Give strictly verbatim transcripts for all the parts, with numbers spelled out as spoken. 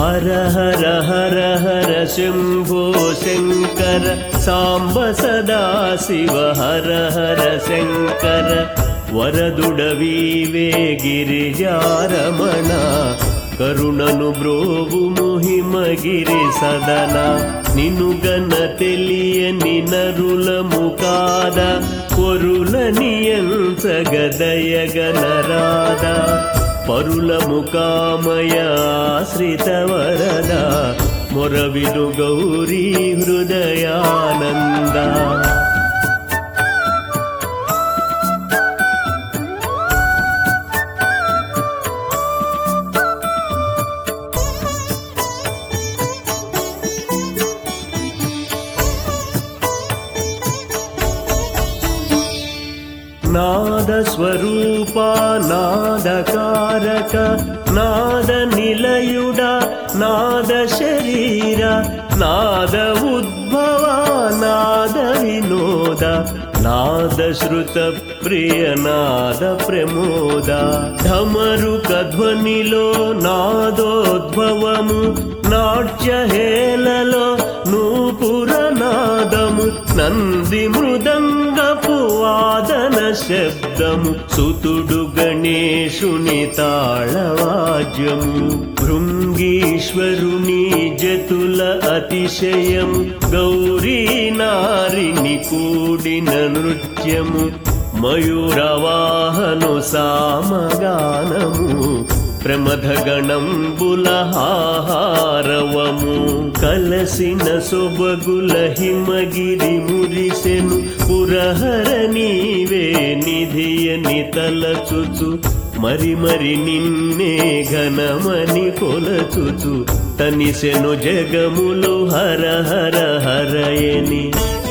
హర హర హర హర శంభో శంకర సాంబ సదా శివ హర హర శంకర వరదుడవీవే గిరిజారమణ కరుణను బ్రోవుము హిమగిరి సదన నినుగన తెలియని నరులము కాద కొరుల నియంచగదయగనరాద పరులము కామయ ఆశ్రిత వరద మొరవిను గౌరీ హృదయానంద నాద స్వరూప నాదకారక నాద నిలయుడ నాద శరీర నాద ఉద్భవ నాద వినోద నాద శృత ప్రియ నాద ప్రమోద ఢమరుక ధ్వనిలో నాదోద్భవము నాట్య హేళలో నూపుర నాదము నంది మృదంగపు వాదన శబ్దము సుతుడు గణేశుని తాళవాద్యము భృంగీశ్వరుని జతుల అతిశయము గౌరీ నారిని కూడిన నృత్యము మయూరవాహను సామగానము ప్రమథగణంబుల హారవము కలసిన సొబగుల హిమగిరి మురిసెను పురహర నీవే నిధియని తలచుచు మరి మరి నిన్నే ఘనమని కొలచుచు తనిసెను జగములు హర హర హరయని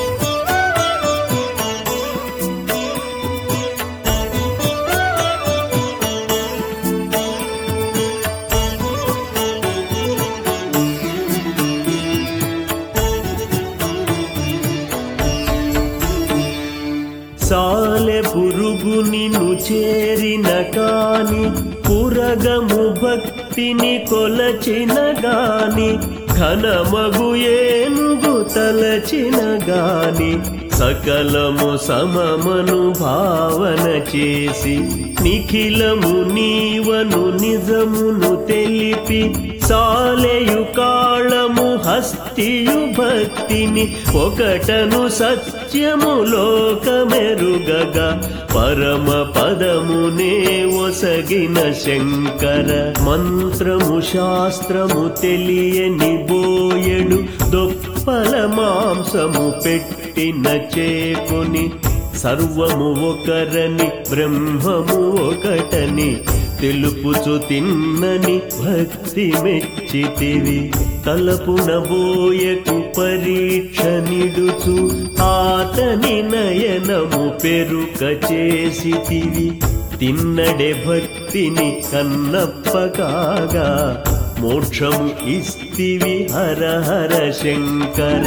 సాలె పురుగు నిన్ను చేరిన కాని పురగము భక్తిని కొలచిన గాని ఘనమగు ఏనుగు తలచిన గాని సకలము సమమను భావన చేసి నిఖిలము నీవను నిజమును తెలిపి సాలెయు కాళము హస్తియు భక్తిని ఒకటను సత్యము లోకమెరుగగా పరమ పదమునే ఒసగిన శంకర మంత్రము శాస్త్రము తెలియని బోయెడు దొప్పల మాంసము పెట్టిన చేకొని సర్వము ఒకరని బ్రహ్మము ఒకటని తెలుపుచు తిన్నని భక్తి మెచ్చితివి తలపున బోయకు పరీక్ష నిడుచు ఆతని నయనము పెరుక చేసితివి తిన్నడే భక్తిని కన్నప్ప కాగా మోక్షము ఇస్తివి హర హర శంకర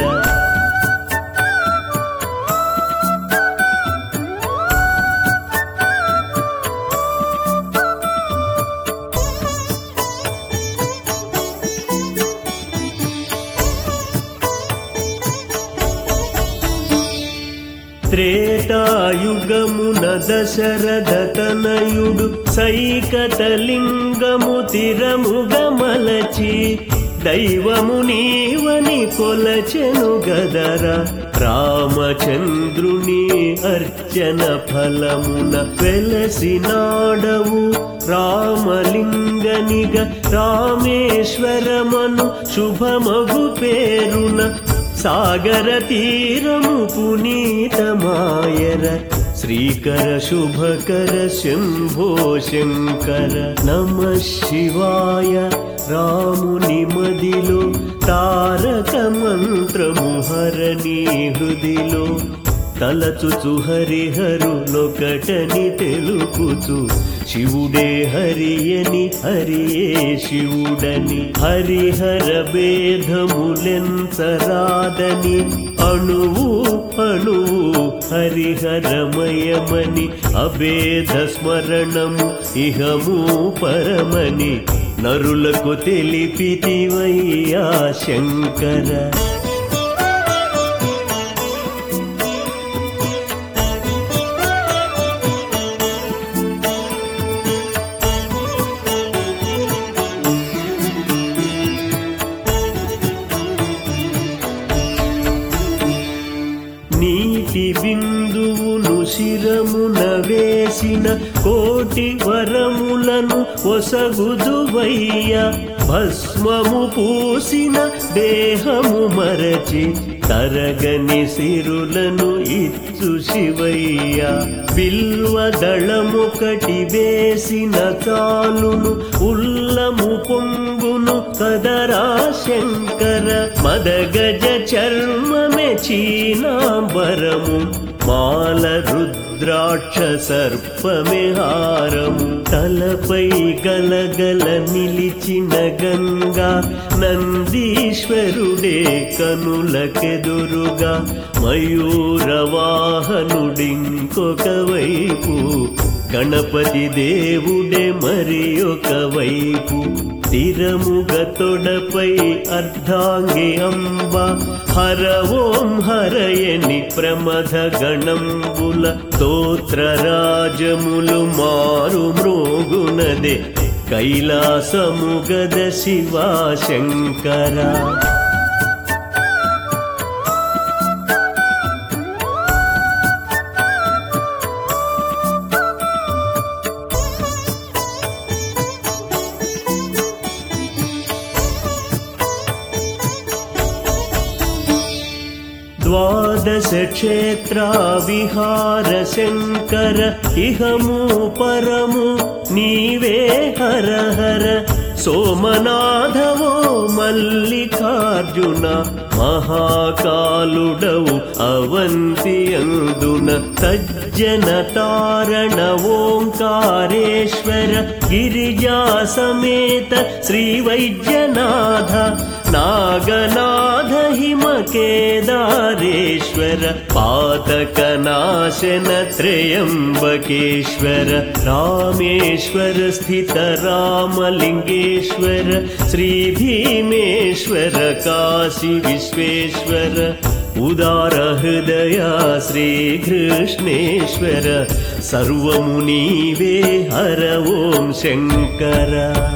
త్రేతాయుగమున దశరథ తనయుడు సైకతలింగము తిరముగమలచి దైవము నీవని కొలచెను గదర రామచంద్రుని అర్చన ఫలమున వెలసినాడవు రామలింగనిగ రామేశ్వరమను శుభమగు పేరున సాగర తీరము పునీతమాయర శ్రీకర శుభకర శంభో శంకర నమ శివాయ రాముని మదిలో తారక మంత్రము హరణి హృదిలో తలచుచు హరిహరులొకటని తెలుపుచు శివుడే హరియని హరియే శివుడని హరిహర భేదములెంచరాదని అణువు అణువు హరిహరమయమని అభేద స్మరణము ఇహము పరమని నరులకు తెలిపితివయ్యా శంకర. నీటి బిందువును శిరమున వేసిన కోటి వరములను ఒసగుదువయ్యా. భస్మము పూసిన దేహము మరచి తరగని సిరులను ఇచ్చు శివయ్యా. బిల్వదళముకటి వేసిన చాలును ఉల్లము పొంగును కదరా శంకర. మదగజ చర్మమే చీనాంబరము మాల రుద్రాక్ష సర్పమే హారము. తలపై గలగల నిలిచిన గంగా నందీశ్వరుడే కనులకెదురుగా. మయూరవాహనుడింకొక వైపు గణపతి దేవుడే మరి ఒక వైపు. తిరముగ తొడపై అర్ధాంగి అంబ హర ఓం హరయని ప్రమథ గణంబుల స్తోత్రరాజములు మారు మ్రోగునదే కైలాసముగద శివా శంకర. ద్వాదశ క్షేత్రా విహార శంకర ఇహము పరము నీవే హర హర. సోమనాథవో మల్లికార్జున మహాకాలుడవు అవంతి అందున. తజ్జన తారణ ఓంకారేశ్వర గిరిజా సమేత శ్రీ వైద్యనాథ. నాగనాథ హిమ కేదారేశ్వర పాతకనాశన త్రయంబకేశ్వర. రామేశ్వర స్థిత రామలింగేశ్వర శ్రీ భీమేశ్వర కాశీ విశ్వేశ్వర. ఉదార హృదయ శ్రీకృష్ణేశ్వర సర్వము నీవే హర ఓం శంకర.